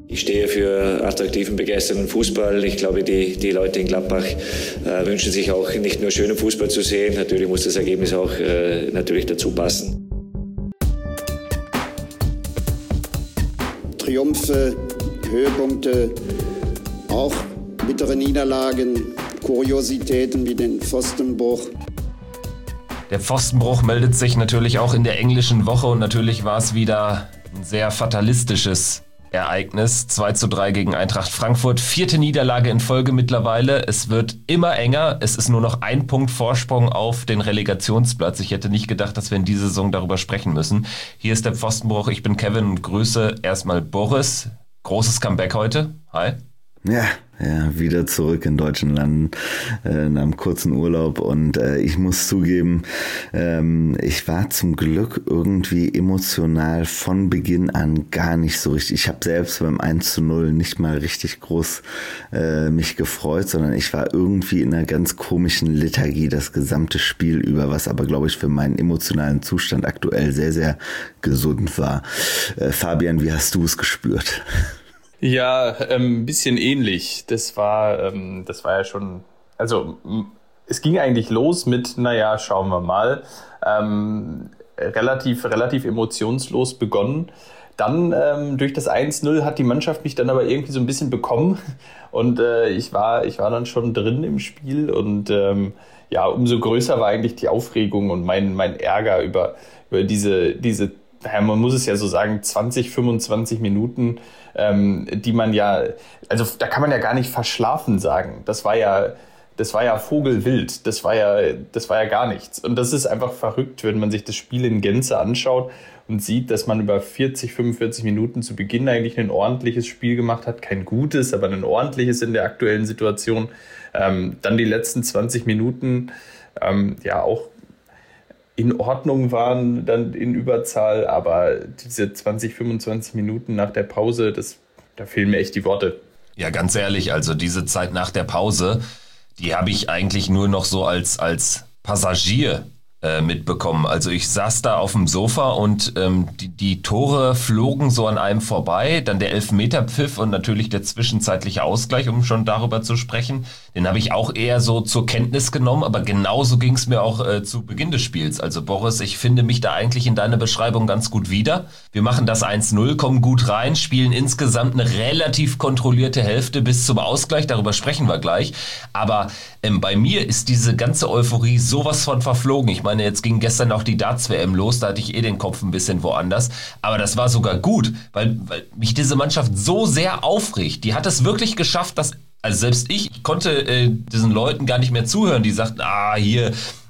Ich stehe für attraktiven, begeisternden Fußball. Ich glaube, die Leute in Gladbach wünschen sich auch nicht nur schönen Fußball zu sehen. Natürlich muss das Ergebnis auch natürlich dazu passen. Triumphe, Höhepunkte, auch bittere Niederlagen, Kuriositäten wie den Pfostenbruch. Der Pfostenbruch meldet sich natürlich auch in der englischen Woche und natürlich war es wieder ein sehr fatalistisches Ereignis. 2:3 gegen Eintracht Frankfurt. 4. Niederlage in Folge mittlerweile. Es wird immer enger. Es ist nur noch 1 Punkt Vorsprung auf den Relegationsplatz. Ich hätte nicht gedacht, dass wir in dieser Saison darüber sprechen müssen. Hier ist der Pfostenbruch. Ich bin Kevin und grüße erstmal Boris. Großes Comeback heute. Hi. Ja, wieder zurück in deutschen Landen nach einem kurzen Urlaub und ich muss zugeben, ich war zum Glück irgendwie emotional von Beginn an gar nicht so richtig. Ich habe selbst beim 1:0 nicht mal richtig groß mich gefreut, sondern ich war irgendwie in einer ganz komischen Lethargie das gesamte Spiel über, was aber, glaube ich, für meinen emotionalen Zustand aktuell sehr, sehr gesund war. Fabian, wie hast du es gespürt? Ja, ein bisschen ähnlich. Das war ja schon, also es ging eigentlich los mit, naja, schauen wir mal, relativ emotionslos begonnen. Dann durch das 1:0 hat die Mannschaft mich dann aber irgendwie so ein bisschen bekommen und ich war dann schon drin im Spiel und ja, umso größer war eigentlich die Aufregung und mein Ärger über diese, naja, man muss es ja so sagen, 20, 25 Minuten, die man ja, also da kann man ja gar nicht verschlafen sagen. Das war ja Vogelwild, das war ja gar nichts. Und das ist einfach verrückt, wenn man sich das Spiel in Gänze anschaut und sieht, dass man über 40, 45 Minuten zu Beginn eigentlich ein ordentliches Spiel gemacht hat. Kein gutes, aber ein ordentliches in der aktuellen Situation. Dann die letzten 20 Minuten, ja auch in Ordnung waren, dann in Überzahl, aber diese 20, 25 Minuten nach der Pause, da fehlen mir echt die Worte. Ja, ganz ehrlich, also diese Zeit nach der Pause, die habe ich eigentlich nur noch so als Passagier mitbekommen. Also ich saß da auf dem Sofa und die Tore flogen so an einem vorbei, dann der Elfmeterpfiff und natürlich der zwischenzeitliche Ausgleich, um schon darüber zu sprechen. Den habe ich auch eher so zur Kenntnis genommen, aber genauso ging es mir auch zu Beginn des Spiels. Also Boris, ich finde mich da eigentlich in deiner Beschreibung ganz gut wieder. Wir machen das 1:0, kommen gut rein, spielen insgesamt eine relativ kontrollierte Hälfte bis zum Ausgleich, darüber sprechen wir gleich. Aber bei mir ist diese ganze Euphorie sowas von verflogen. Ich meine, jetzt ging gestern auch die Darts-WM los, da hatte ich den Kopf ein bisschen woanders. Aber das war sogar gut, weil mich diese Mannschaft so sehr aufregt. Die hat es wirklich geschafft, dass, also selbst ich konnte diesen Leuten gar nicht mehr zuhören, die sagten, hier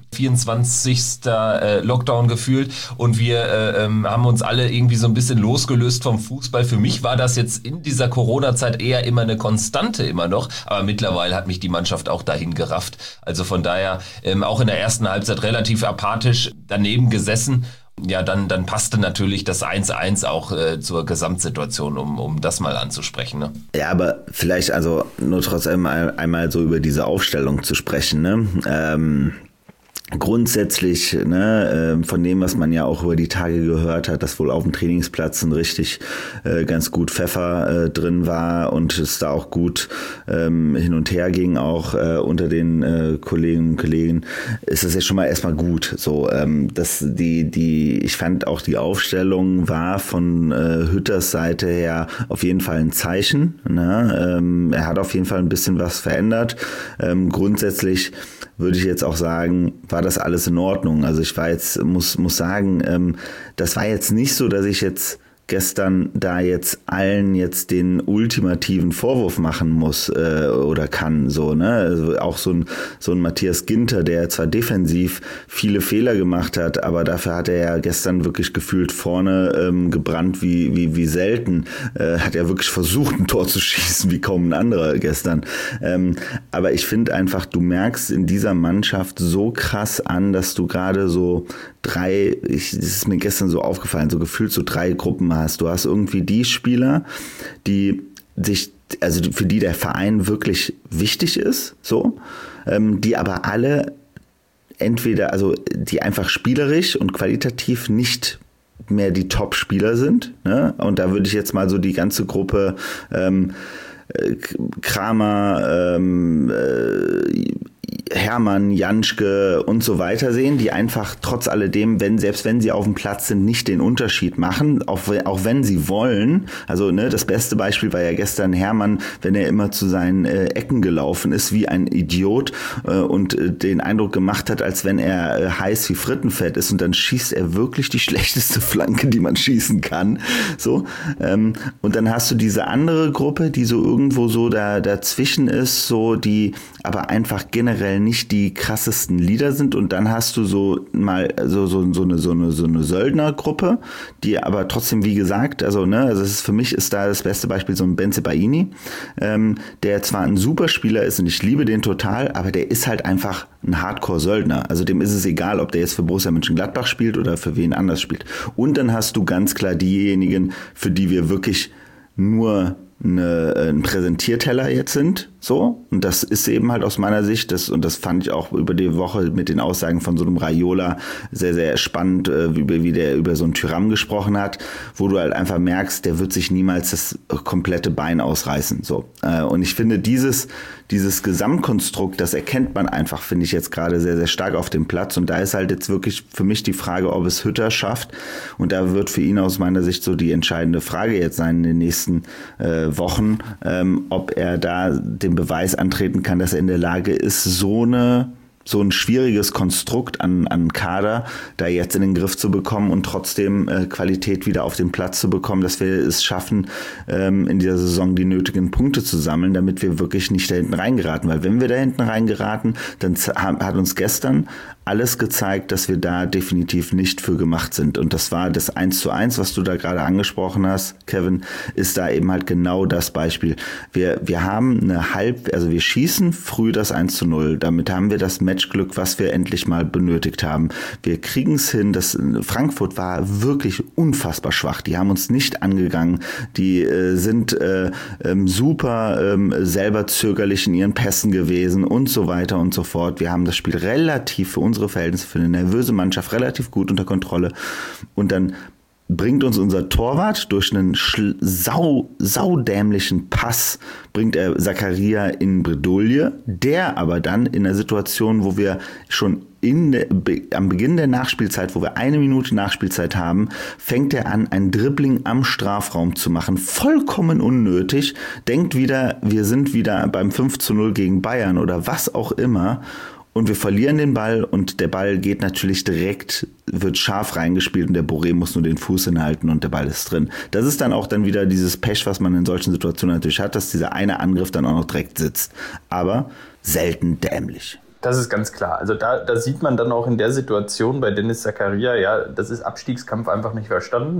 24. Lockdown gefühlt und wir haben uns alle irgendwie so ein bisschen losgelöst vom Fußball. Für mich war das jetzt in dieser Corona-Zeit eher immer eine Konstante immer noch, aber mittlerweile hat mich die Mannschaft auch dahin gerafft. Also von daher auch in der ersten Halbzeit relativ apathisch daneben gesessen. Ja, dann passte natürlich das 1:1 auch zur Gesamtsituation, um das mal anzusprechen. Ne? Ja, aber vielleicht also nur trotzdem einmal so über diese Aufstellung zu sprechen, ne? Grundsätzlich, ne, von dem, was man ja auch über die Tage gehört hat, dass wohl auf dem Trainingsplatz ein richtig ganz gut Pfeffer drin war und es da auch gut hin und her ging, auch unter den Kolleginnen und Kollegen, ist das ja schon mal erstmal gut. So, dass ich fand auch die Aufstellung war von Hütters Seite her auf jeden Fall ein Zeichen. Ne? Er hat auf jeden Fall ein bisschen was verändert. Grundsätzlich würde ich jetzt auch sagen, war das alles in Ordnung. Also ich war jetzt, muss sagen, das war jetzt nicht so, dass ich jetzt gestern da jetzt allen jetzt den ultimativen Vorwurf machen muss oder kann, so, ne? Also auch so ein Matthias Ginter, der zwar defensiv viele Fehler gemacht hat, aber dafür hat er ja gestern wirklich gefühlt vorne gebrannt wie selten. Hat er wirklich versucht, ein Tor zu schießen, wie kaum ein anderer gestern. Aber ich finde einfach, du merkst in dieser Mannschaft so krass an, dass du gerade so das ist mir gestern so aufgefallen, so gefühlt so 3 Gruppen hast. Du hast irgendwie die Spieler, die sich, also für die der Verein wirklich wichtig ist, so, die aber alle entweder, also die einfach spielerisch und qualitativ nicht mehr die Top-Spieler sind, ne? Und da würde ich jetzt mal so die ganze Gruppe Kramer, Hermann, Janschke und so weiter sehen, die einfach trotz alledem, selbst wenn sie auf dem Platz sind, nicht den Unterschied machen, auch wenn sie wollen. Also das beste Beispiel war ja gestern Hermann, wenn er immer zu seinen Ecken gelaufen ist, wie ein Idiot und den Eindruck gemacht hat, als wenn er heiß wie Frittenfett ist, und dann schießt er wirklich die schlechteste Flanke, die man schießen kann. So, und dann hast du diese andere Gruppe, die so irgendwo so dazwischen ist, so die aber einfach generell nicht die krassesten Leader sind, und dann hast du so mal so eine Söldnergruppe, die aber trotzdem, wie gesagt, also für mich ist da das beste Beispiel so ein Bensebaini, der zwar ein super Spieler ist und ich liebe den total, aber der ist halt einfach ein Hardcore-Söldner. Also dem ist es egal, ob der jetzt für Borussia Mönchengladbach spielt oder für wen anders spielt. Und dann hast du ganz klar diejenigen, für die wir wirklich nur ein Präsentierteller jetzt sind, so, und das ist eben halt aus meiner Sicht, und das fand ich auch über die Woche mit den Aussagen von so einem Raiola sehr, sehr spannend, wie der über so einen Thuram gesprochen hat, wo du halt einfach merkst, der wird sich niemals das komplette Bein ausreißen, so. Und ich finde, dieses Gesamtkonstrukt, das erkennt man einfach, finde ich jetzt gerade sehr, sehr stark auf dem Platz, und da ist halt jetzt wirklich für mich die Frage, ob es Hütter schafft, und da wird für ihn aus meiner Sicht so die entscheidende Frage jetzt sein in den nächsten Wochen, ob er da den Beweis antreten kann, dass er in der Lage ist, so ein schwieriges Konstrukt an Kader da jetzt in den Griff zu bekommen und trotzdem Qualität wieder auf den Platz zu bekommen, dass wir es schaffen, in dieser Saison die nötigen Punkte zu sammeln, damit wir wirklich nicht da hinten reingeraten. Weil wenn wir da hinten reingeraten, dann hat uns gestern alles gezeigt, dass wir da definitiv nicht für gemacht sind. Und das war das 1:1, was du da gerade angesprochen hast, Kevin, ist da eben halt genau das Beispiel. Wir haben wir schießen früh das 1:0. Damit haben wir das Matchglück, was wir endlich mal benötigt haben. Wir kriegen es hin. Frankfurt war wirklich unfassbar schwach. Die haben uns nicht angegangen. Die sind super selber zögerlich in ihren Pässen gewesen und so weiter und so fort. Wir haben das Spiel relativ für unsere Verhältnnisse, für eine nervöse Mannschaft relativ gut unter Kontrolle, und dann bringt uns unser Torwart durch einen saudämlichen Pass, bringt er Zakaria in Bredouille, der aber dann in der Situation, wo wir schon am Beginn der Nachspielzeit, wo wir 1 Minute Nachspielzeit haben, fängt er an, ein Dribbling am Strafraum zu machen. Vollkommen unnötig. Denkt wieder, wir sind wieder beim 5:0 gegen Bayern oder was auch immer. Und wir verlieren den Ball, und der Ball geht natürlich direkt, wird scharf reingespielt, und der Boré muss nur den Fuß hinhalten und der Ball ist drin. Das ist dann auch dann wieder dieses Pech, was man in solchen Situationen natürlich hat, dass dieser eine Angriff dann auch noch direkt sitzt. Aber selten dämlich. Das ist ganz klar. Also da sieht man dann auch in der Situation bei Dennis Zakaria, ja, das ist Abstiegskampf einfach nicht verstanden.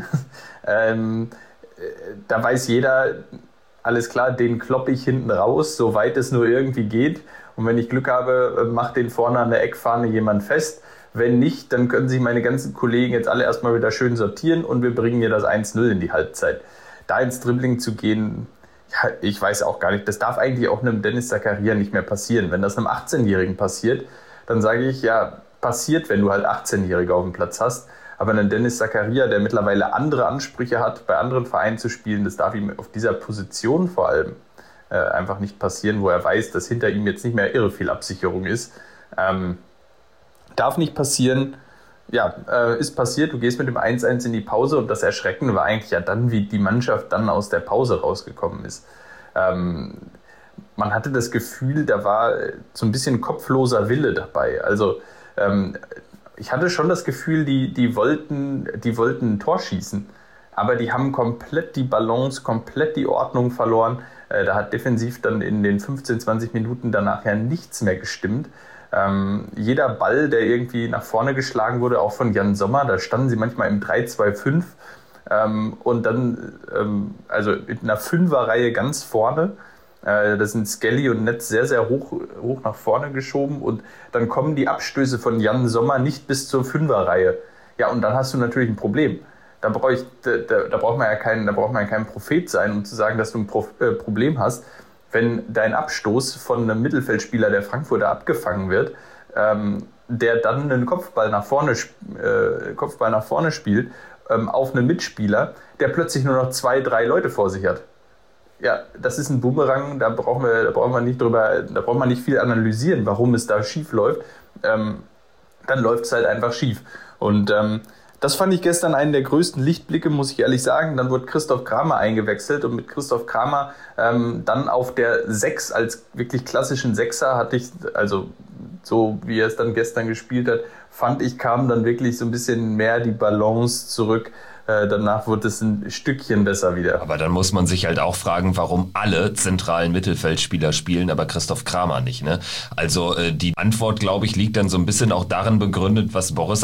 Da weiß jeder, alles klar, den kloppe ich hinten raus, soweit es nur irgendwie geht. Und wenn ich Glück habe, macht den vorne an der Eckfahne jemand fest. Wenn nicht, dann können sich meine ganzen Kollegen jetzt alle erstmal wieder schön sortieren und wir bringen hier das 1:0 in die Halbzeit. Da ins Dribbling zu gehen, ja, ich weiß auch gar nicht, das darf eigentlich auch einem Dennis Zakaria nicht mehr passieren. Wenn das einem 18-Jährigen passiert, dann sage ich, ja, passiert, wenn du halt 18-Jährige auf dem Platz hast. Aber ein Dennis Zakaria, der mittlerweile andere Ansprüche hat, bei anderen Vereinen zu spielen, das darf ihm auf dieser Position vor allem einfach nicht passieren, wo er weiß, dass hinter ihm jetzt nicht mehr irre viel Absicherung ist. Darf nicht passieren. Ja, ist passiert. Du gehst mit dem 1:1 in die Pause, und das Erschreckende war eigentlich ja dann, wie die Mannschaft dann aus der Pause rausgekommen ist. Man hatte das Gefühl, da war so ein bisschen kopfloser Wille dabei. Also ich hatte schon das Gefühl, die wollten ein Tor schießen, aber die haben komplett die Balance, komplett die Ordnung verloren. Da hat defensiv dann in den 15, 20 Minuten danach ja nichts mehr gestimmt. Jeder Ball, der irgendwie nach vorne geschlagen wurde, auch von Jan Sommer, da standen sie manchmal im 3-2-5 und dann also in einer Fünferreihe ganz vorne. Da sind Skelly und Netz sehr, sehr hoch nach vorne geschoben, und dann kommen die Abstöße von Jan Sommer nicht bis zur Fünferreihe. Ja, und dann hast du natürlich ein Problem. Da braucht man ja kein Prophet sein, um zu sagen, dass du ein Problem hast, wenn dein Abstoß von einem Mittelfeldspieler der Frankfurter abgefangen wird, der dann einen Kopfball nach vorne spielt auf einen Mitspieler, der plötzlich nur noch 2, 3 Leute vor sich hat. Ja, das ist ein Boomerang, da braucht man nicht viel analysieren, warum es da schief läuft. Dann läuft es halt einfach schief. Und das fand ich gestern einen der größten Lichtblicke, muss ich ehrlich sagen. Dann wurde Christoph Kramer eingewechselt und mit Christoph Kramer dann auf der 6 als wirklich klassischen Sechser hatte ich, also so wie er es dann gestern gespielt hat, fand ich, kam dann wirklich so ein bisschen mehr die Balance zurück. Danach wurde es ein Stückchen besser wieder. Aber dann muss man sich halt auch fragen, warum alle zentralen Mittelfeldspieler spielen, aber Christoph Kramer nicht, ne? Also die Antwort, glaube ich, liegt dann so ein bisschen auch darin begründet, was Boris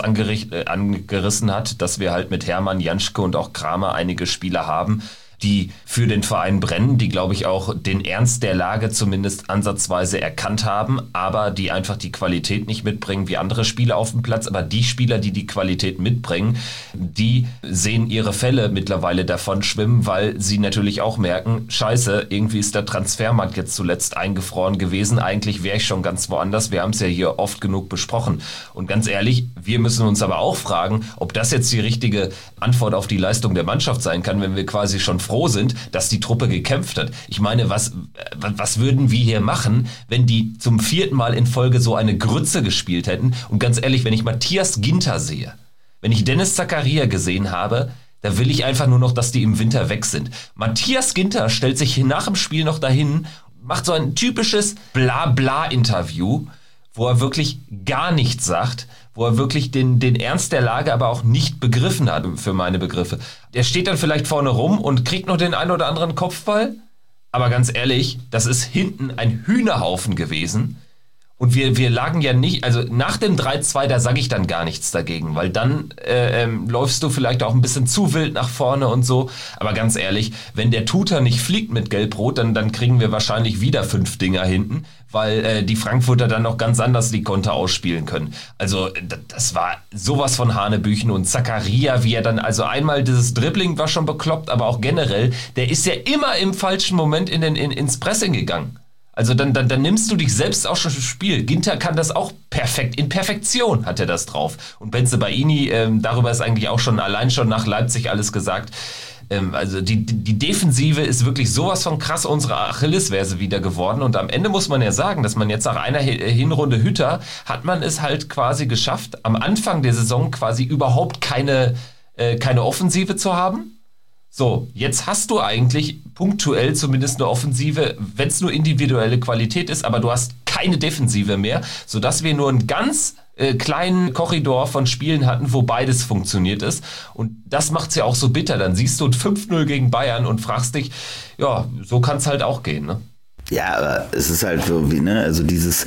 angerissen hat, dass wir halt mit Hermann, Janschke und auch Kramer einige Spieler haben, die für den Verein brennen, die, glaube ich, auch den Ernst der Lage zumindest ansatzweise erkannt haben, aber die einfach die Qualität nicht mitbringen wie andere Spieler auf dem Platz. Aber die Spieler, die die Qualität mitbringen, die sehen ihre Fälle mittlerweile davon schwimmen, weil sie natürlich auch merken, scheiße, irgendwie ist der Transfermarkt jetzt zuletzt eingefroren gewesen. Eigentlich wäre ich schon ganz woanders. Wir haben es ja hier oft genug besprochen. Und ganz ehrlich, wir müssen uns aber auch fragen, ob das jetzt die richtige Antwort auf die Leistung der Mannschaft sein kann, wenn wir quasi schon froh sind, dass die Truppe gekämpft hat. Ich meine, was würden wir hier machen, wenn die zum 4. Mal in Folge so eine Grütze gespielt hätten? Und ganz ehrlich, wenn ich Matthias Ginter sehe, wenn ich Dennis Zakaria gesehen habe, da will ich einfach nur noch, dass die im Winter weg sind. Matthias Ginter stellt sich nach dem Spiel noch dahin, macht so ein typisches Bla-Bla-Interview, wo er wirklich gar nichts sagt, wo er wirklich den Ernst der Lage aber auch nicht begriffen hat, für meine Begriffe. Der steht dann vielleicht vorne rum und kriegt noch den einen oder anderen Kopfball, aber ganz ehrlich, das ist hinten ein Hühnerhaufen gewesen. Und wir lagen ja nicht, also nach dem 3-2, da sage ich dann gar nichts dagegen, weil dann läufst du vielleicht auch ein bisschen zu wild nach vorne und so. Aber ganz ehrlich, wenn der Tuta nicht fliegt mit Gelb-Rot, dann kriegen wir wahrscheinlich wieder 5 Dinger hinten, weil die Frankfurter dann noch ganz anders die Konter ausspielen können. Also das war sowas von Hanebüchen und Zakaria, wie er dann, also einmal dieses Dribbling war schon bekloppt, aber auch generell, der ist ja immer im falschen Moment ins Pressing gegangen. Also dann nimmst du dich selbst auch schon ins Spiel. Ginter kann das auch perfekt. In Perfektion hat er das drauf. Und Bensebaini, darüber ist eigentlich auch allein schon nach Leipzig alles gesagt. Also die Defensive ist wirklich sowas von krass unsere Achillesferse wieder geworden. Und am Ende muss man ja sagen, dass man jetzt nach einer Hinrunde Hütter hat man es halt quasi geschafft, am Anfang der Saison quasi überhaupt keine Offensive zu haben. So, jetzt hast du eigentlich punktuell zumindest eine Offensive, wenn es nur individuelle Qualität ist, aber du hast keine Defensive mehr, sodass wir nur einen ganz kleinen Korridor von Spielen hatten, wo beides funktioniert ist. Und das macht es ja auch so bitter. Dann siehst du 5-0 gegen Bayern und fragst dich, ja, so kann es halt auch gehen, ne? Ja, aber es ist halt so wie, ne, also dieses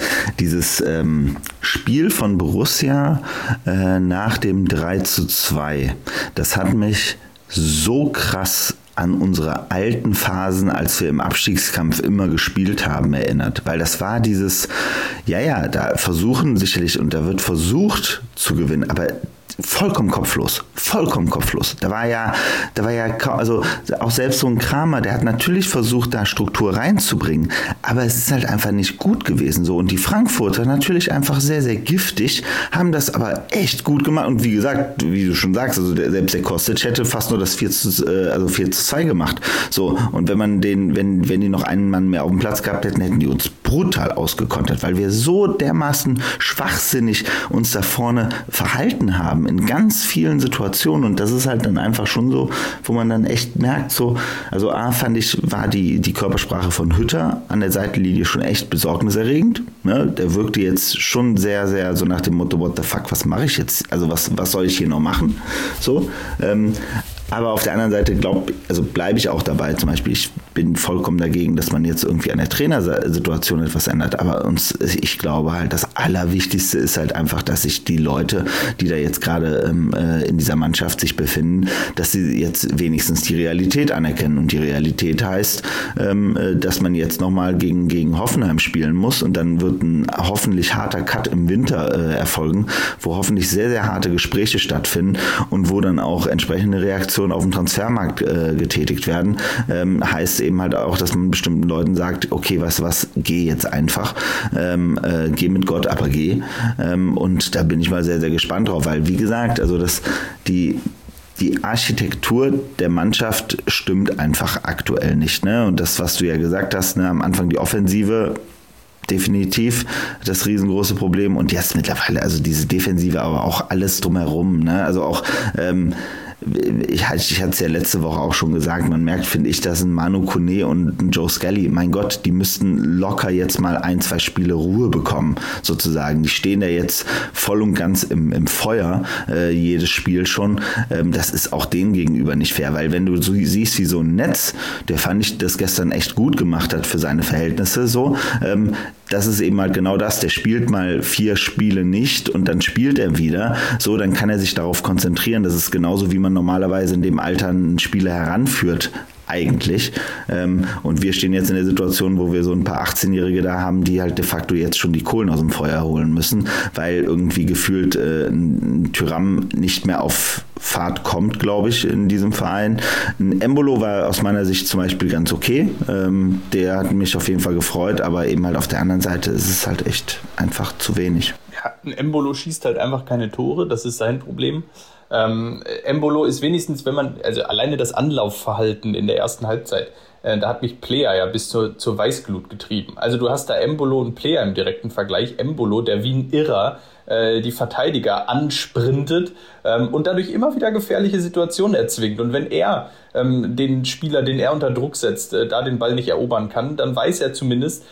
Spiel von Borussia nach dem 3-2, das hat mich so krass an unsere alten Phasen, als wir im Abstiegskampf immer gespielt haben, erinnert. Weil das war dieses, da versuchen sicherlich, und da wird versucht zu gewinnen, aber vollkommen kopflos. Da war ja, also auch selbst so ein Kramer, der hat natürlich versucht, da Struktur reinzubringen, aber es ist halt einfach nicht gut gewesen so. Und die Frankfurter natürlich einfach sehr, sehr giftig, haben das aber echt gut gemacht. Und wie gesagt, wie du schon sagst, also selbst der Kostic hätte fast nur das 4-2 gemacht. So, und wenn die noch einen Mann mehr auf dem Platz gehabt hätten, hätten die uns brutal ausgekontert, weil wir so dermaßen schwachsinnig uns da vorne verhalten haben in ganz vielen Situationen, und das ist halt dann einfach schon so, wo man dann echt merkt, so, also fand ich, war die Körpersprache von Hütter an der Seitenlinie schon echt besorgniserregend, ne? Der wirkte jetzt schon sehr, sehr so nach dem Motto, what the fuck, was mache ich jetzt, also was soll ich hier noch machen, so, aber auf der anderen Seite bleibe ich auch dabei, zum Beispiel, ich bin vollkommen dagegen, dass man jetzt irgendwie an der Trainersituation etwas ändert, aber ich glaube halt, das Allerwichtigste ist halt einfach, dass sich die Leute, die da jetzt gerade in dieser Mannschaft sich befinden, dass sie jetzt wenigstens die Realität anerkennen, und die Realität heißt, dass man jetzt nochmal gegen Hoffenheim spielen muss, und dann wird ein hoffentlich harter Cut im Winter erfolgen, wo hoffentlich sehr, sehr harte Gespräche stattfinden und wo dann auch entsprechende Reaktionen auf dem Transfermarkt getätigt werden, heißt eben halt auch, dass man bestimmten Leuten sagt, okay, was, geh jetzt einfach, geh mit Gott, aber geh, und da bin ich mal sehr, sehr gespannt drauf, weil wie gesagt, also die Architektur der Mannschaft stimmt einfach aktuell nicht, ne? Und das, was du ja gesagt hast, ne, am Anfang die Offensive, definitiv das riesengroße Problem. Und jetzt mittlerweile, also diese Defensive, aber auch alles drumherum, ne? Also auch, ich hatte es ja letzte Woche auch schon gesagt, man merkt, finde ich, dass ein Manu Kone und ein Joe Scully, mein Gott, die müssten locker jetzt mal 1-2 Spiele Ruhe bekommen, sozusagen. Die stehen da jetzt voll und ganz im Feuer, jedes Spiel schon. Das ist auch denen gegenüber nicht fair, weil wenn du so siehst, wie so ein Netz, der fand ich das gestern echt gut gemacht hat für seine Verhältnisse, so, das ist eben halt genau das, der spielt mal 4 Spiele nicht und dann spielt er wieder, so, dann kann er sich darauf konzentrieren. Das ist genauso, wie man normalerweise in dem Alter einen Spieler heranführt, eigentlich. Und wir stehen jetzt in der Situation, wo wir so ein paar 18-Jährige da haben, die halt de facto jetzt schon die Kohlen aus dem Feuer holen müssen, weil irgendwie gefühlt ein Thuram nicht mehr auf Fahrt kommt, glaube ich, in diesem Verein. Ein Embolo war aus meiner Sicht zum Beispiel ganz okay. Der hat mich auf jeden Fall gefreut, aber eben halt auf der anderen Seite ist es halt echt einfach zu wenig. Ja, ein Embolo schießt halt einfach keine Tore, das ist sein Problem. Embolo ist wenigstens, wenn man, also alleine das Anlaufverhalten in der ersten Halbzeit, da hat mich Player ja bis zur Weißglut getrieben. Also du hast da Embolo und Player im direkten Vergleich. Embolo, der wie ein Irrer die Verteidiger ansprintet und dadurch immer wieder gefährliche Situationen erzwingt. Und wenn er den Spieler, den er unter Druck setzt, da den Ball nicht erobern kann, dann weiß er zumindest,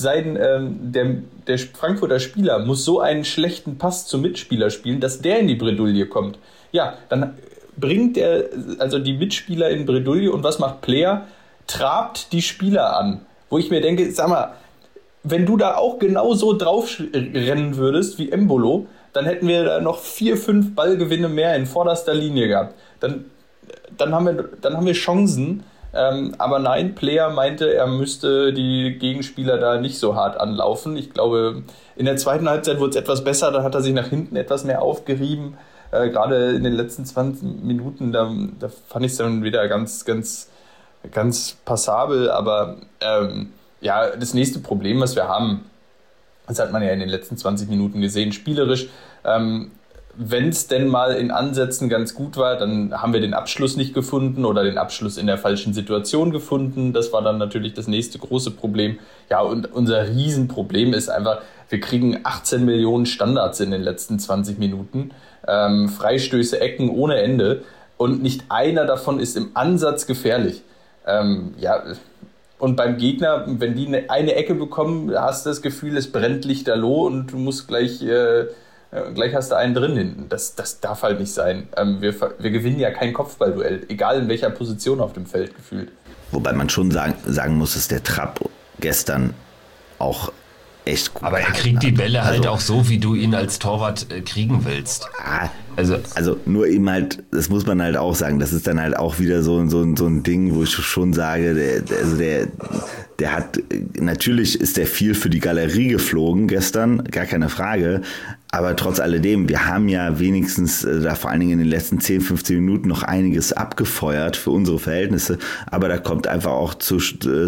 der Frankfurter Spieler muss so einen schlechten Pass zum Mitspieler spielen, dass der in die Bredouille kommt. Ja, dann bringt er also die Mitspieler in Bredouille und was macht Player? Trabt die Spieler an. Wo ich mir denke, sag mal, wenn du da auch genauso drauf rennen würdest wie Embolo, dann hätten wir da noch 4-5 Ballgewinne mehr in vorderster Linie gehabt. Dann haben wir Chancen. Aber nein, Player meinte, er müsste die Gegenspieler da nicht so hart anlaufen. Ich glaube, in der zweiten Halbzeit wurde es etwas besser, da hat er sich nach hinten etwas mehr aufgerieben. Gerade in den letzten 20 Minuten, da fand ich es dann wieder ganz, ganz, ganz passabel. Aber ja, das nächste Problem, was wir haben, das hat man ja in den letzten 20 Minuten gesehen, spielerisch, wenn es denn mal in Ansätzen ganz gut war, dann haben wir den Abschluss nicht gefunden oder den Abschluss in der falschen Situation gefunden. Das war dann natürlich das nächste große Problem. Ja, und unser Riesenproblem ist einfach, wir kriegen 18 Millionen Standards in den letzten 20 Minuten. Freistöße, Ecken ohne Ende. Und nicht einer davon ist im Ansatz gefährlich. Ja, und beim Gegner, wenn die eine Ecke bekommen, hast du das Gefühl, es brennt lichterloh und du musst gleich hast du einen drin hinten. Das darf halt nicht sein. Wir gewinnen ja kein Kopfballduell, egal in welcher Position auf dem Feld gefühlt. Wobei man schon sagen muss, dass der Trapp gestern auch echt gut. Aber er kriegt die Bälle halt auch so, wie du ihn als Torwart kriegen willst. Also nur eben halt, das muss man halt auch sagen, das ist dann halt auch wieder so ein Ding, wo ich schon sage, der hat, natürlich ist der viel für die Galerie geflogen gestern, gar keine Frage, aber trotz alledem, wir haben ja wenigstens da vor allen Dingen in den letzten 10, 15 Minuten noch einiges abgefeuert für unsere Verhältnisse, aber da kommt einfach auch zutage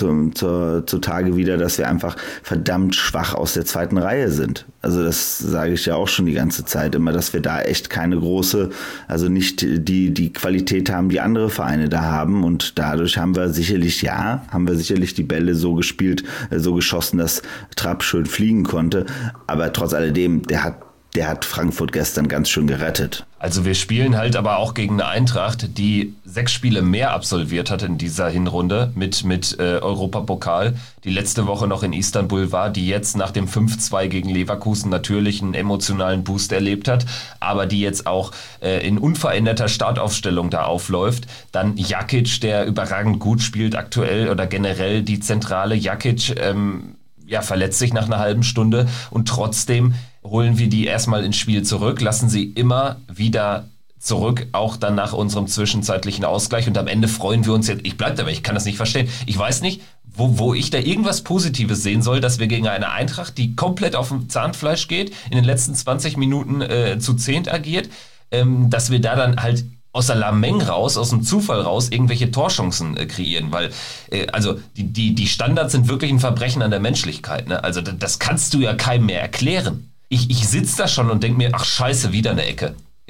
wieder, dass wir einfach verdammt schwach aus der zweiten Reihe sind. Also das sage ich ja auch schon die ganze Zeit immer, dass wir da echt keine große, also nicht die Qualität haben, die andere Vereine da haben, und dadurch haben wir sicherlich die Bälle so gespielt, so geschossen, dass Trapp schön fliegen konnte, aber trotz alledem, der hat Frankfurt gestern ganz schön gerettet. Also wir spielen halt aber auch gegen eine Eintracht, die 6 Spiele mehr absolviert hat in dieser Hinrunde mit Europapokal, die letzte Woche noch in Istanbul war, die jetzt nach dem 5-2 gegen Leverkusen natürlich einen emotionalen Boost erlebt hat, aber die jetzt auch in unveränderter Startaufstellung da aufläuft. Dann Jakic, der überragend gut spielt aktuell, oder generell die zentrale Jakic, verletzt sich nach einer halben Stunde, und trotzdem holen wir die erstmal ins Spiel zurück, lassen sie immer wieder zurück, auch dann nach unserem zwischenzeitlichen Ausgleich, und am Ende freuen wir uns jetzt, ich bleib dabei, ich kann das nicht verstehen, ich weiß nicht, wo ich da irgendwas Positives sehen soll, dass wir gegen eine Eintracht, die komplett auf dem Zahnfleisch geht, in den letzten 20 Minuten zu 10 agiert, dass wir da dann halt aus der Lameng raus, aus dem Zufall raus, irgendwelche Torchancen kreieren, weil also die Standards sind wirklich ein Verbrechen an der Menschlichkeit, ne? Also das kannst du ja keinem mehr erklären. Ich sitze da schon und denke mir, ach scheiße, wieder eine Ecke. Ja,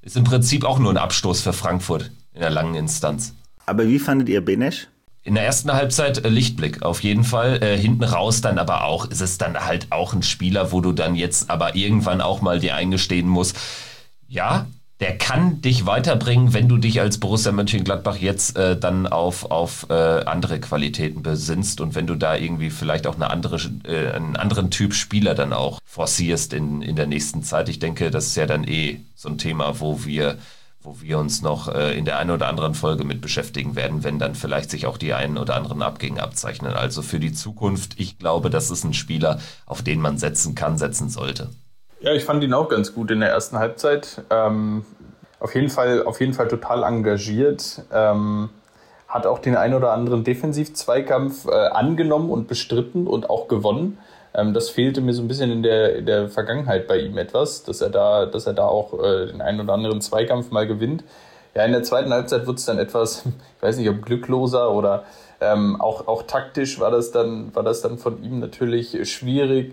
ist im Prinzip auch nur ein Abstoß für Frankfurt in der langen Instanz. Aber wie fandet ihr Benesch? In der ersten Halbzeit Lichtblick auf jeden Fall. Hinten raus dann aber auch, ist es dann halt auch ein Spieler, wo du dann jetzt aber irgendwann auch mal dir eingestehen musst, ja, der kann dich weiterbringen, wenn du dich als Borussia Mönchengladbach jetzt dann auf andere Qualitäten besinnst und wenn du da irgendwie vielleicht auch einen anderen Typ Spieler dann auch forcierst in der nächsten Zeit. Ich denke, das ist ja dann so ein Thema, wo wir uns noch in der einen oder anderen Folge mit beschäftigen werden, wenn dann vielleicht sich auch die einen oder anderen Abgänge abzeichnen. Also für die Zukunft, ich glaube, das ist ein Spieler, auf den man setzen sollte. Ja, ich fand ihn auch ganz gut in der ersten Halbzeit. Auf jeden Fall total engagiert. Hat auch den einen oder anderen Defensiv-Zweikampf angenommen und bestritten und auch gewonnen. Das fehlte mir so ein bisschen in der Vergangenheit bei ihm etwas, dass er da auch den einen oder anderen Zweikampf mal gewinnt. Ja, in der zweiten Halbzeit wird es dann etwas, ich weiß nicht, ob glückloser oder auch taktisch war das dann von ihm natürlich schwierig.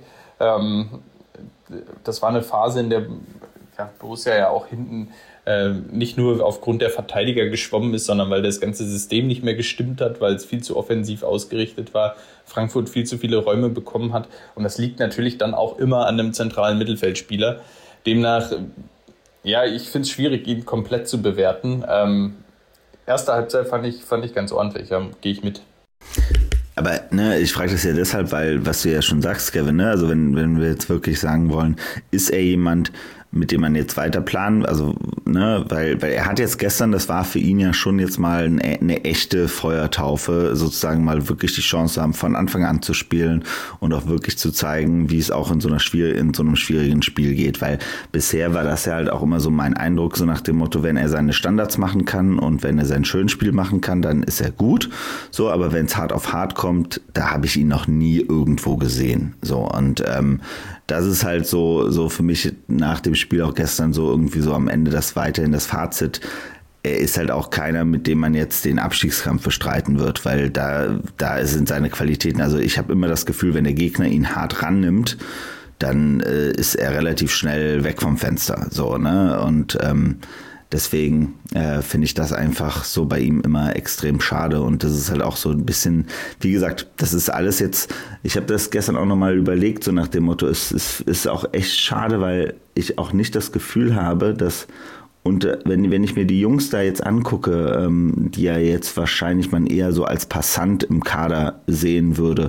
Das war eine Phase, in der Borussia ja auch hinten nicht nur aufgrund der Verteidiger geschwommen ist, sondern weil das ganze System nicht mehr gestimmt hat, weil es viel zu offensiv ausgerichtet war, Frankfurt viel zu viele Räume bekommen hat und das liegt natürlich dann auch immer an einem zentralen Mittelfeldspieler. Demnach, ich finde es schwierig, ihn komplett zu bewerten. Erste Halbzeit fand ich ganz ordentlich, gehe ich mit. Aber ich frage das ja deshalb, weil, was du ja schon sagst, Kevin, also wenn wir jetzt wirklich sagen wollen, ist er jemand, mit dem man jetzt weiter planen, also weil er hat jetzt gestern, das war für ihn ja schon jetzt mal eine echte Feuertaufe, sozusagen mal wirklich die Chance haben, von Anfang an zu spielen und auch wirklich zu zeigen, wie es auch in so einem schwierigen Spiel geht, weil bisher war das ja halt auch immer so mein Eindruck, so nach dem Motto, wenn er seine Standards machen kann und wenn er sein Schönspiel machen kann, dann ist er gut, so, aber wenn es hart auf hart kommt, da habe ich ihn noch nie irgendwo gesehen, so, und das ist halt so für mich nach dem Spiel auch gestern so irgendwie so am Ende weiterhin das Fazit. Er ist halt auch keiner, mit dem man jetzt den Abstiegskampf bestreiten wird, weil da sind seine Qualitäten. Also ich habe immer das Gefühl, wenn der Gegner ihn hart rannimmt, dann ist er relativ schnell weg vom Fenster. So, ne? Und deswegen finde ich das einfach so bei ihm immer extrem schade und das ist halt auch so ein bisschen, wie gesagt, das ist alles jetzt, ich habe das gestern auch nochmal überlegt, so nach dem Motto, es ist auch echt schade, weil ich auch nicht das Gefühl habe, dass, und wenn ich mir die Jungs da jetzt angucke, die ja jetzt wahrscheinlich man eher so als Passant im Kader sehen würde,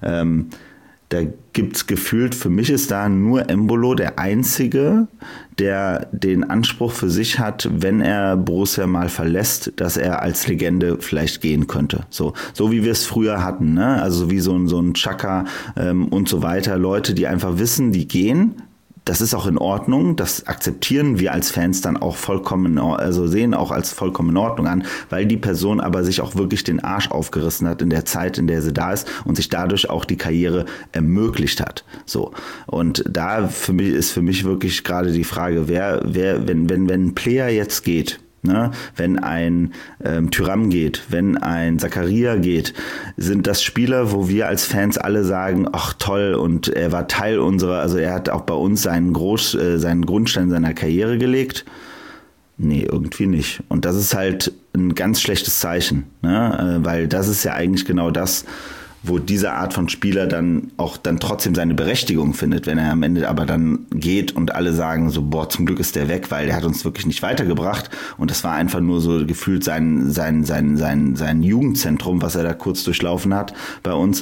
da gibt's gefühlt, für mich ist da nur Embolo der Einzige, der den Anspruch für sich hat, wenn er Borussia mal verlässt, dass er als Legende vielleicht gehen könnte. So wie wir es früher hatten, ne? Also wie so ein Xhaka und so weiter. Leute, die einfach wissen, die gehen. Das ist auch in Ordnung, das akzeptieren wir als Fans dann auch sehen auch als vollkommen in Ordnung an, weil die Person aber sich auch wirklich den Arsch aufgerissen hat in der Zeit, in der sie da ist und sich dadurch auch die Karriere ermöglicht hat. So. Und da ist für mich wirklich gerade die Frage, wer, wenn ein Player jetzt geht, ne, wenn ein Thuram geht, wenn ein Zakaria geht, sind das Spieler, wo wir als Fans alle sagen, ach toll, und er war Teil also er hat auch bei uns seinen Grundstein seiner Karriere gelegt. Nee, irgendwie nicht. Und das ist halt ein ganz schlechtes Zeichen, ne, weil das ist ja eigentlich genau das, wo diese Art von Spieler dann trotzdem seine Berechtigung findet, wenn er am Ende aber dann geht und alle sagen so, boah, zum Glück ist der weg, weil der hat uns wirklich nicht weitergebracht und das war einfach nur so gefühlt sein Jugendzentrum, was er da kurz durchlaufen hat bei uns,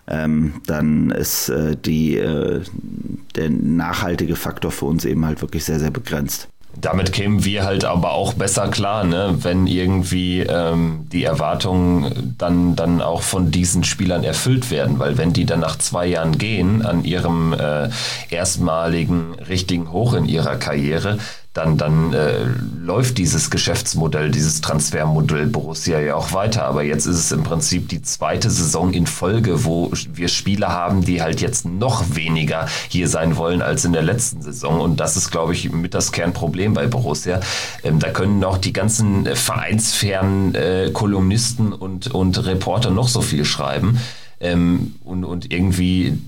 dann ist der nachhaltige Faktor für uns eben halt wirklich sehr, sehr begrenzt. Damit kämen wir halt aber auch besser klar, ne? Wenn irgendwie die Erwartungen dann auch von diesen Spielern erfüllt werden, weil wenn die dann nach 2 Jahren gehen an ihrem erstmaligen richtigen Hoch in ihrer Karriere, dann läuft dieses Geschäftsmodell, dieses Transfermodell Borussia ja auch weiter. Aber jetzt ist es im Prinzip die 2. Saison in Folge, wo wir Spieler haben, die halt jetzt noch weniger hier sein wollen als in der letzten Saison. Und das ist, glaube ich, mit das Kernproblem bei Borussia. Da können auch die ganzen vereinsfernen Kolumnisten und Reporter noch so viel schreiben. Und irgendwie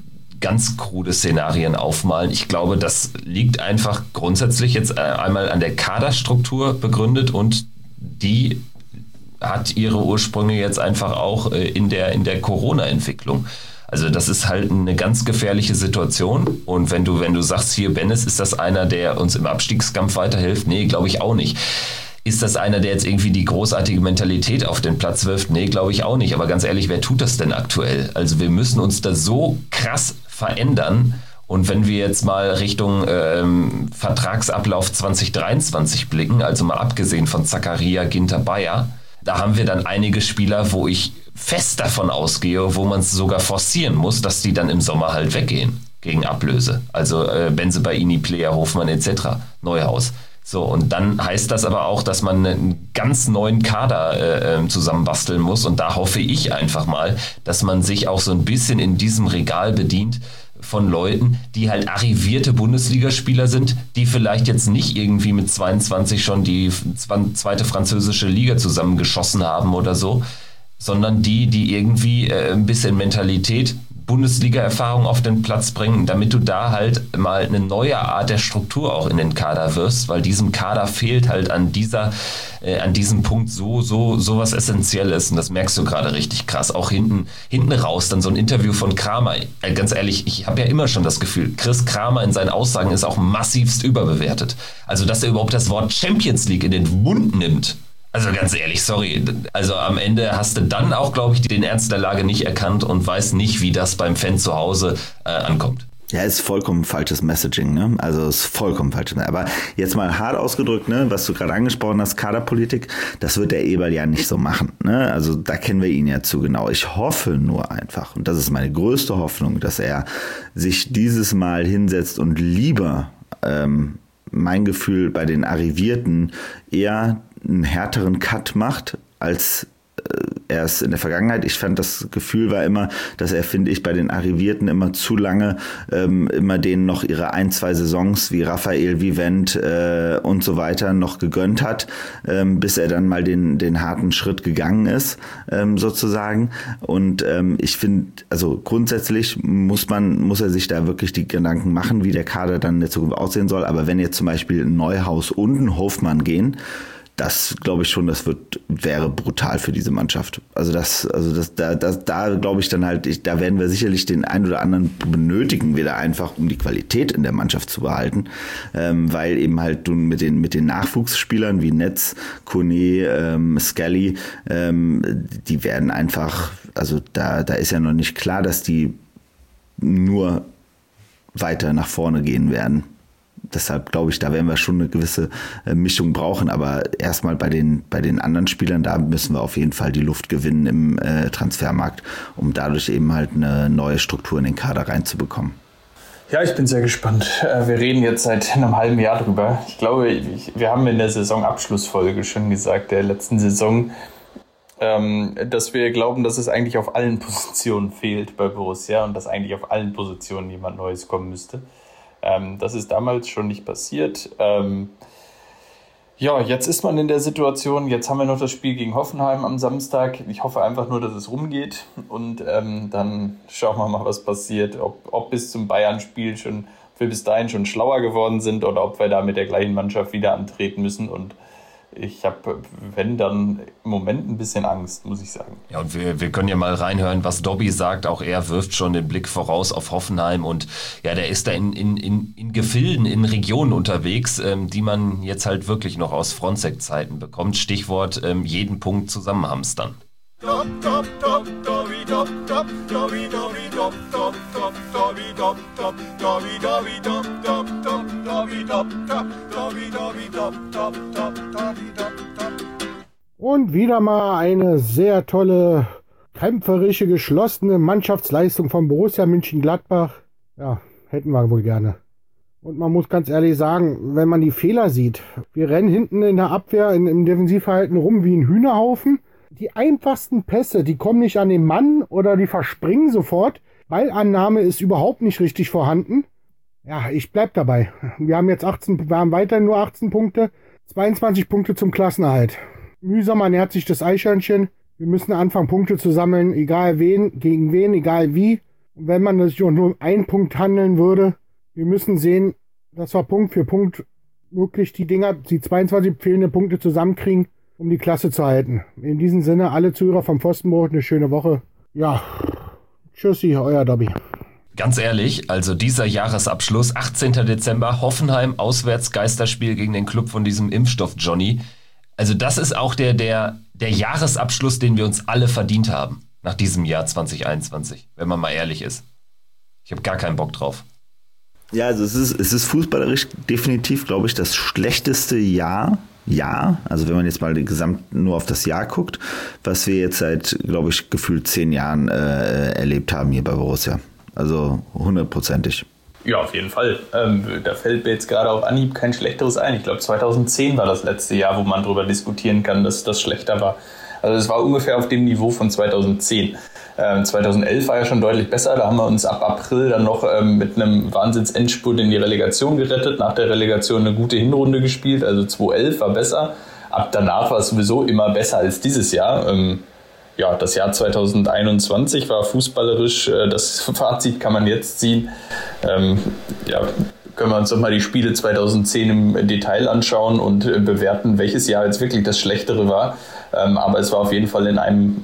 ganz krude Szenarien aufmalen. Ich glaube, das liegt einfach grundsätzlich jetzt einmal an der Kaderstruktur begründet und die hat ihre Ursprünge jetzt einfach auch in der Corona-Entwicklung. Also das ist halt eine ganz gefährliche Situation. Und wenn du sagst, hier Bennis, ist das einer, der uns im Abstiegskampf weiterhilft? Nee, glaube ich auch nicht. Ist das einer, der jetzt irgendwie die großartige Mentalität auf den Platz wirft? Nee, glaube ich auch nicht. Aber ganz ehrlich, wer tut das denn aktuell? Also wir müssen uns da so krass verändern. Und wenn wir jetzt mal Richtung Vertragsablauf 2023 blicken, also mal abgesehen von Zakaria, Ginter, Bayer, da haben wir dann einige Spieler, wo ich fest davon ausgehe, wo man es sogar forcieren muss, dass die dann im Sommer halt weggehen gegen Ablöse. Also Bensebaini, Player, Hofmann etc., Neuhaus. So, und dann heißt das aber auch, dass man einen ganz neuen Kader zusammenbasteln muss. Und da hoffe ich einfach mal, dass man sich auch so ein bisschen in diesem Regal bedient von Leuten, die halt arrivierte Bundesligaspieler sind, die vielleicht jetzt nicht irgendwie mit 22 schon die zweite französische Liga zusammengeschossen haben oder so, sondern die irgendwie ein bisschen Mentalität, Bundesliga-Erfahrung auf den Platz bringen, damit du da halt mal eine neue Art der Struktur auch in den Kader wirst, weil diesem Kader fehlt halt an diesem Punkt so was Essentielles und das merkst du gerade richtig krass. Auch hinten raus dann so ein Interview von Kramer. Ganz ehrlich, ich habe ja immer schon das Gefühl, Chris Kramer in seinen Aussagen ist auch massivst überbewertet. Also, dass er überhaupt das Wort Champions League in den Mund nimmt. Also ganz ehrlich, sorry. Also am Ende hast du dann auch, glaube ich, den Ernst der Lage nicht erkannt und weißt nicht, wie das beim Fan zu Hause ankommt. Ja, ist vollkommen falsches Messaging, ne? Also ist vollkommen falsches Messaging. Aber jetzt mal hart ausgedrückt, ne, was du gerade angesprochen hast, Kaderpolitik, das wird der Eberl ja nicht so machen, ne? Also da kennen wir ihn ja zu genau. Ich hoffe nur einfach, und das ist meine größte Hoffnung, dass er sich dieses Mal hinsetzt und lieber mein Gefühl bei den Arrivierten eher einen härteren Cut macht, als er es in der Vergangenheit. Ich fand, das Gefühl war immer, dass er, finde ich, bei den Arrivierten immer zu lange immer denen noch ihre 1-2 Saisons wie Raphael, wie Wendt und so weiter noch gegönnt hat, bis er dann mal den harten Schritt gegangen ist, sozusagen. Und ich finde, also grundsätzlich muss er sich da wirklich die Gedanken machen, wie der Kader dann in der Zukunft aussehen soll. Aber wenn jetzt zum Beispiel ein Neuhaus und ein Hofmann gehen, das glaube ich schon, wäre brutal für diese Mannschaft. Da glaube ich dann halt, da werden wir sicherlich den einen oder anderen benötigen wieder einfach, um die Qualität in der Mannschaft zu behalten, weil eben halt du mit den Nachwuchsspielern wie Netz, Kone, Scully, die werden einfach, also da ist ja noch nicht klar, dass die nur weiter nach vorne gehen werden. Deshalb glaube ich, da werden wir schon eine gewisse Mischung brauchen. Aber erstmal bei den anderen Spielern, da müssen wir auf jeden Fall die Luft gewinnen im Transfermarkt, um dadurch eben halt eine neue Struktur in den Kader reinzubekommen. Ja, ich bin sehr gespannt. Wir reden jetzt seit einem halben Jahr drüber. Ich glaube, wir haben in der Saisonabschlussfolge schon gesagt, der letzten Saison, dass wir glauben, dass es eigentlich auf allen Positionen fehlt bei Borussia und dass eigentlich auf allen Positionen jemand Neues kommen müsste. Das ist damals schon nicht passiert. Jetzt ist man in der Situation, jetzt haben wir noch das Spiel gegen Hoffenheim am Samstag. Ich hoffe einfach nur, dass es rumgeht und dann schauen wir mal, was passiert. Ob bis zum Bayern-Spiel wir bis dahin schon schlauer geworden sind oder ob wir da mit der gleichen Mannschaft wieder antreten müssen. Und ich habe, wenn dann im Moment ein bisschen Angst, muss ich sagen. Ja, und wir können ja mal reinhören, was Dobby sagt. Auch er wirft schon den Blick voraus auf Hoffenheim und ja, der ist da in Gefilden, in Regionen unterwegs, die man jetzt halt wirklich noch aus Fronzek-Zeiten bekommt. Stichwort jeden Punkt zusammenhamstern. Und wieder mal eine sehr tolle, kämpferische, geschlossene Mannschaftsleistung von Borussia Mönchengladbach. Ja, hätten wir wohl gerne. Und man muss ganz ehrlich sagen, wenn man die Fehler sieht, wir rennen hinten in der Abwehr, im Defensivverhalten rum wie ein Hühnerhaufen. Die einfachsten Pässe, die kommen nicht an den Mann oder die verspringen sofort. Ballannahme ist überhaupt nicht richtig vorhanden. Ja, ich bleib dabei. Wir haben weiterhin nur 18 Punkte, 22 Punkte zum Klassenerhalt. Mühsam ernährt sich das Eichhörnchen. Wir müssen anfangen, Punkte zu sammeln, egal wen, gegen wen, egal wie. Und wenn man sich nur um einen Punkt handeln würde, wir müssen sehen, dass wir Punkt für Punkt wirklich die 22 fehlenden Punkte zusammenkriegen, um die Klasse zu halten. In diesem Sinne, alle Zuhörer vom Pfostenbruch, eine schöne Woche. Ja, tschüssi, euer Dobby. Ganz ehrlich, also dieser Jahresabschluss, 18. Dezember, Hoffenheim, Auswärtsgeisterspiel gegen den Club von diesem Impfstoff-Johnny. Also das ist auch der Jahresabschluss, den wir uns alle verdient haben nach diesem Jahr 2021, wenn man mal ehrlich ist. Ich habe gar keinen Bock drauf. Ja, also es ist fußballerisch definitiv, glaube ich, das schlechteste Jahr, also wenn man jetzt mal gesamt nur auf das Jahr guckt, was wir jetzt seit, glaube ich, gefühlt 10 Jahren erlebt haben hier bei Borussia. Also 100%. Ja, auf jeden Fall. Da fällt mir jetzt gerade auf Anhieb kein schlechteres ein. Ich glaube, 2010 war das letzte Jahr, wo man darüber diskutieren kann, dass das schlechter war. Also es war ungefähr auf dem Niveau von 2010. 2011 war ja schon deutlich besser. Da haben wir uns ab April dann noch mit einem Wahnsinns-Endspurt in die Relegation gerettet. Nach der Relegation eine gute Hinrunde gespielt. Also 2011 war besser. Ab danach war es sowieso immer besser als dieses Jahr. Ja, das Jahr 2021 war fußballerisch, das Fazit kann man jetzt ziehen. Ja, können wir uns doch mal die Spiele 2010 im Detail anschauen und bewerten, welches Jahr jetzt wirklich das Schlechtere war. Aber es war auf jeden Fall in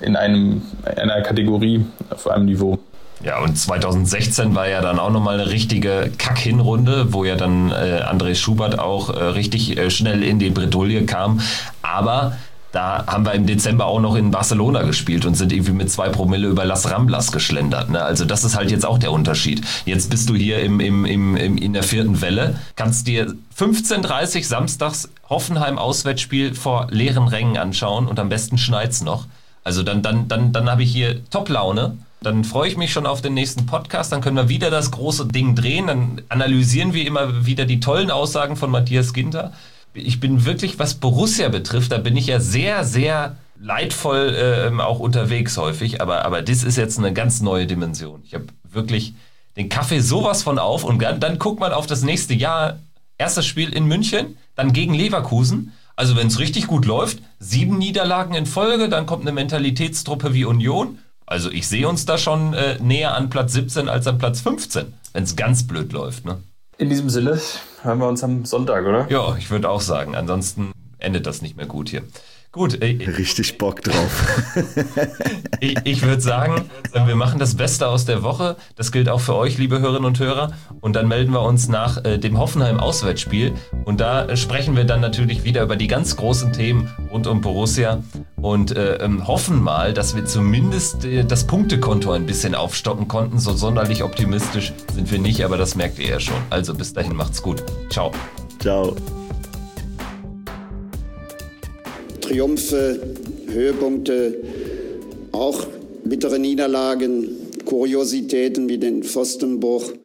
einer Kategorie auf einem Niveau. Ja, und 2016 war ja dann auch nochmal eine richtige Kack-Hinrunde, wo ja dann André Schubert auch richtig schnell in die Bredouille kam. Aber da haben wir im Dezember auch noch in Barcelona gespielt und sind irgendwie mit 2 Promille über Las Ramblas geschlendert. Ne? Also das ist halt jetzt auch der Unterschied. Jetzt bist du hier in der 4. Welle, kannst dir 15:30 Uhr samstags Hoffenheim Auswärtsspiel vor leeren Rängen anschauen und am besten schneit's noch. Also dann habe ich hier Top-Laune. Dann freue ich mich schon auf den nächsten Podcast. Dann können wir wieder das große Ding drehen. Dann analysieren wir immer wieder die tollen Aussagen von Matthias Ginter. Ich bin wirklich, was Borussia betrifft, da bin ich ja sehr, sehr leidvoll auch unterwegs häufig, aber das ist jetzt eine ganz neue Dimension. Ich habe wirklich den Kaffee sowas von auf und dann guckt man auf das nächste Jahr. Erstes Spiel in München, dann gegen Leverkusen. Also wenn es richtig gut läuft, 7 Niederlagen in Folge, dann kommt eine Mentalitätstruppe wie Union. Also ich sehe uns da schon näher an Platz 17 als an Platz 15, wenn es ganz blöd läuft, ne? In diesem Sinne hören wir uns am Sonntag, oder? Ja, ich würde auch sagen. Ansonsten endet das nicht mehr gut hier. Gut. Richtig Bock drauf. Ich würde sagen, wir machen das Beste aus der Woche. Das gilt auch für euch, liebe Hörerinnen und Hörer. Und dann melden wir uns nach dem Hoffenheim-Auswärtsspiel. Und da sprechen wir dann natürlich wieder über die ganz großen Themen rund um Borussia. Und hoffen mal, dass wir zumindest das Punktekonto ein bisschen aufstocken konnten. So sonderlich optimistisch sind wir nicht, aber das merkt ihr ja schon. Also bis dahin, macht's gut. Ciao. Ciao. Triumphe, Höhepunkte, auch bittere Niederlagen, Kuriositäten wie den Pfostenbruch.